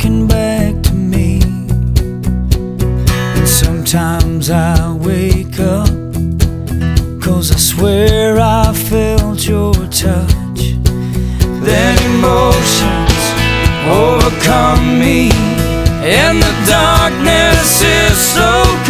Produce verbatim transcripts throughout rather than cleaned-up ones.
talking back to me. And sometimes I wake up, 'cause I swear I felt your touch. Then emotions overcome me, and the darkness is so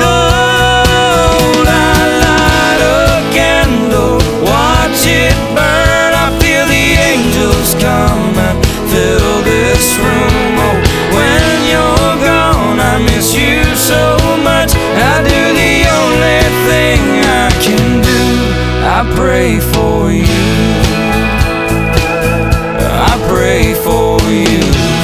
cold. I light a candle, watch it burn. I feel the angels come and fill this room. Oh, when you're gone, I miss you so much. I do the only thing I can do. I pray for you. I pray for you.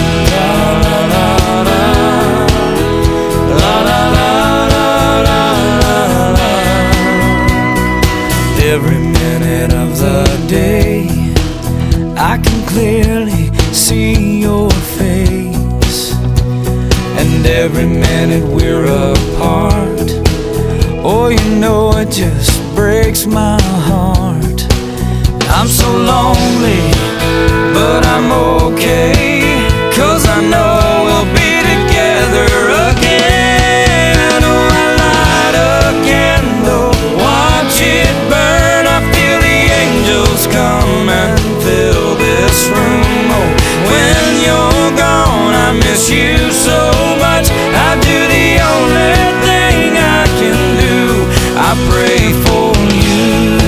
Every minute of the day, I can clearly see your face. And every minute we're apart, oh, you know it just breaks my heart. I'm so lonely, but I'm okay, 'cause I know we'll be together again. Oh, I light a candle, watch it burn. I feel the angels come and fill this room. Oh, when you're gone, I miss you so much. I do the only thing I can do. I pray for you.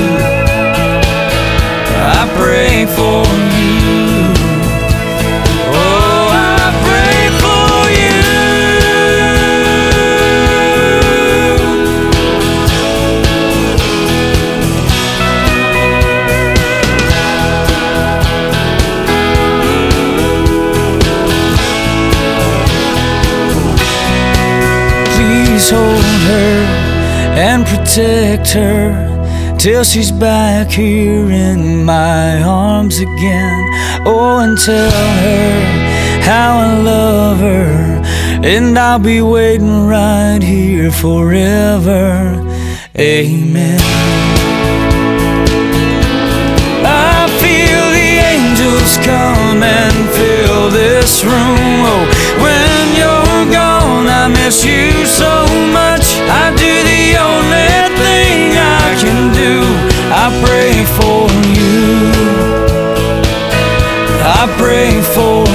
I pray for you. Oh, I pray for you. Please hold her and protect her till she's back here in my arms again. Oh, and tell her how I love her, and I'll be waiting right here forever. Amen. I feel the angels come and fill this room. Oh, when you're gone, I miss you so much. I do the only thing I can do. I pray for you. I pray for